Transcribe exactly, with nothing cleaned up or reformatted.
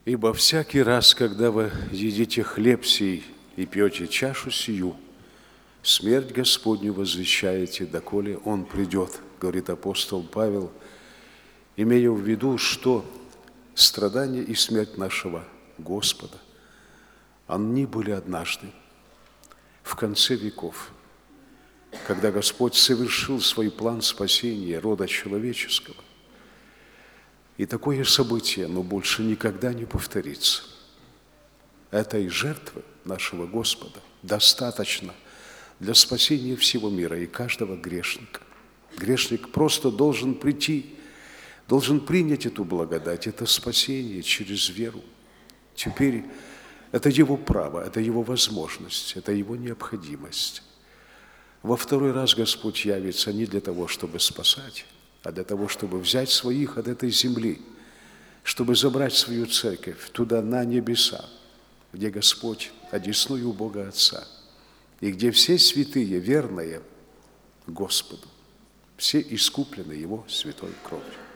Ибо всякий раз, когда вы едите хлеб сей и пьете чашу сию, смерть Господню возвещаете, доколе Он придет, говорит апостол Павел, имея в виду, что страдания и смерть нашего Господа, они были однажды, в конце веков, когда Господь совершил свой план спасения рода человеческого. И такое событие, но больше никогда не повторится. Этой жертвы нашего Господа достаточно для спасения всего мира и каждого грешника. Грешник просто должен прийти, должен принять эту благодать, это спасение через веру. Теперь это его право, это его возможность, это его необходимость. Во второй раз Господь явится не для того, чтобы спасать, а для того, чтобы взять своих от этой земли, чтобы забрать свою церковь туда, на небеса, где Господь одесную у Бога Отца, и где все святые, верные Господу, все искуплены Его святой кровью.